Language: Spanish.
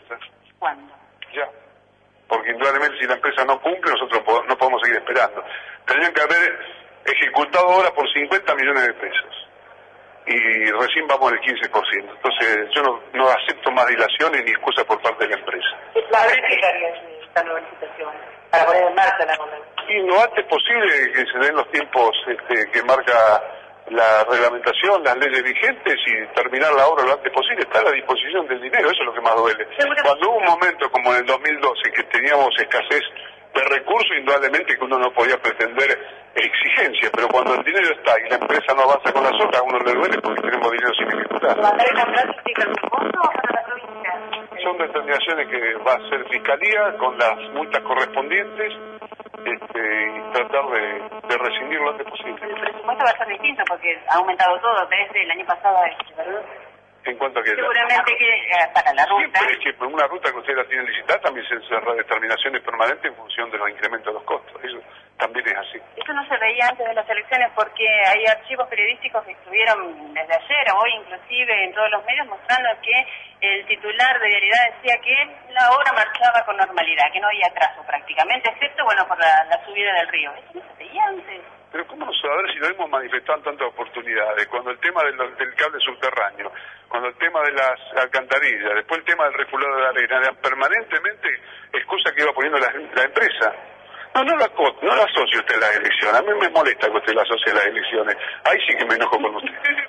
empresa. ¿Cuándo? Ya. Porque indudablemente si la empresa no cumple, nosotros no podemos seguir esperando. Tendrían que haber ejecutado ahora por 50 millones de pesos. Y recién vamos al 15%. Entonces yo no acepto más dilaciones ni excusas por parte de la empresa. ¿Qué significaría esta nueva licitación para poner en marcha la obra? Y lo antes posible que se den los tiempos que marca la reglamentación, las leyes vigentes, y terminar la obra lo antes posible. Está a la disposición del dinero, eso es lo que más duele. Cuando hubo un momento como en el 2012 que teníamos escasez de recursos, indudablemente que uno no podía pretender exigencia, pero cuando el dinero está y la empresa no avanza con las obras, a uno le duele porque tenemos dinero sin ejecutar. ¿Mandar el contrato implica algún costo para la provincia? Son determinaciones que va a hacer Fiscalía con las multas correspondientes y tratar de rescindir lo antes posible. El presupuesto va a ser distinto porque ha aumentado todo desde el año pasado, ¿verdad? En cuanto a que seguramente que para la ruta. Siempre es que una ruta que ustedes la tienen licitada también se hacen determinaciones permanentes en función de los incrementos de los costos. Eso también es así. Eso no se veía antes de las elecciones porque hay archivos periodísticos que estuvieron desde ayer, hoy inclusive en todos los medios, mostrando que el titular de Vialidad decía que la obra marchaba con normalidad, que no había atraso prácticamente, excepto por la subida del río. Eso no se veía antes. Pero ¿cómo no saber si lo hemos manifestado en tantas oportunidades? Cuando el tema del cable subterráneo, cuando el tema de las alcantarillas, después el tema del refulado de la arena, eran permanentemente excusas que iba poniendo la empresa. No la asocie usted a las elecciones. A mí me molesta que usted la asocie a las elecciones. Ahí sí que me enojo con usted.